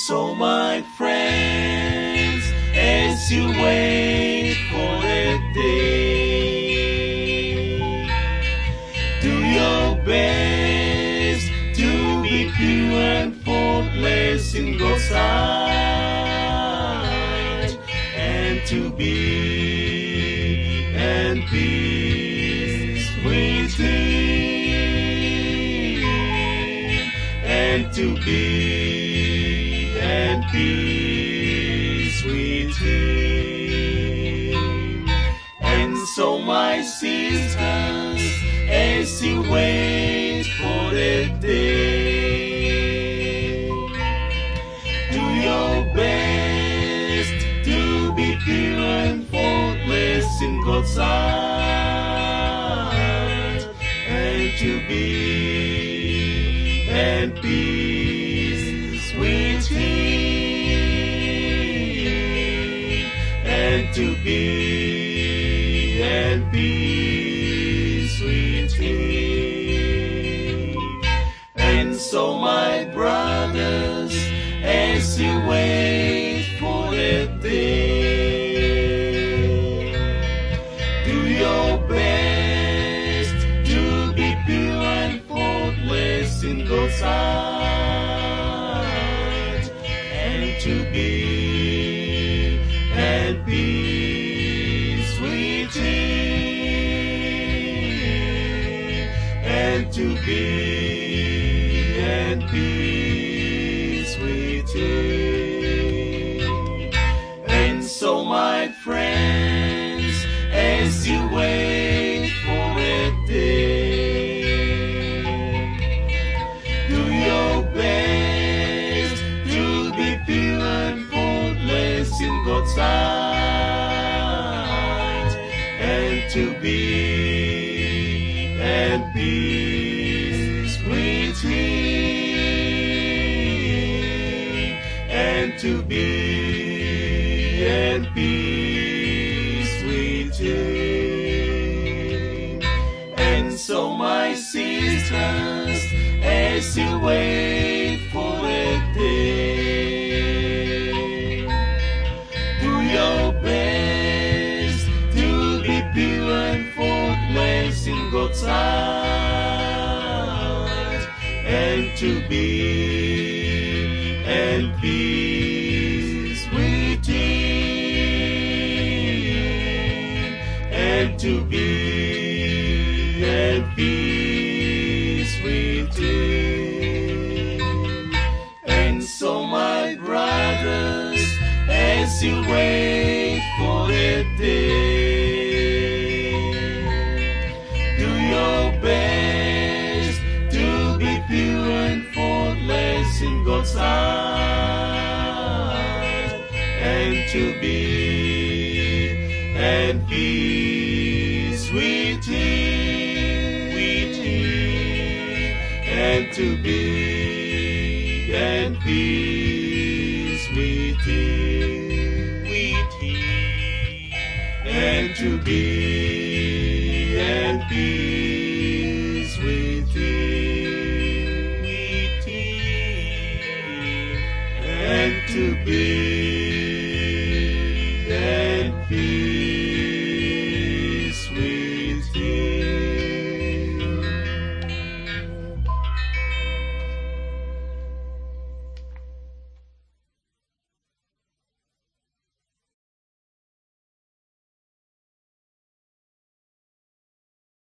So my friends, as you wait for that day, do your best to be pure and faultless in God's sight, and to be at peace with Him, and to be at peace with Him. And so my sisters, as you wait for that day, do your best to be pure and faultless in God's sight, and to be at peace with Him, and to be at peace with Him. And so my brothers, as you wait for that day, do your best to be pure and faultless in God's sight, and to be at peace with Him, and to be at peace with Him. And so my friends, as you wait for that day, do your best to be pure and faultless in God's sight, and to be at peace with Him, and to be at peace with Him. And so my sisters, as you wait for that day, do your best to be pure and faultless in God's sight, and to be at peace with Him, and to be at peace with Him. And so my brothers, as you wait for that day, do your best to be pure and faultless in God's sight, and to be at peace with Him, and to be at peace with Him, and to be at peace with Him, and to be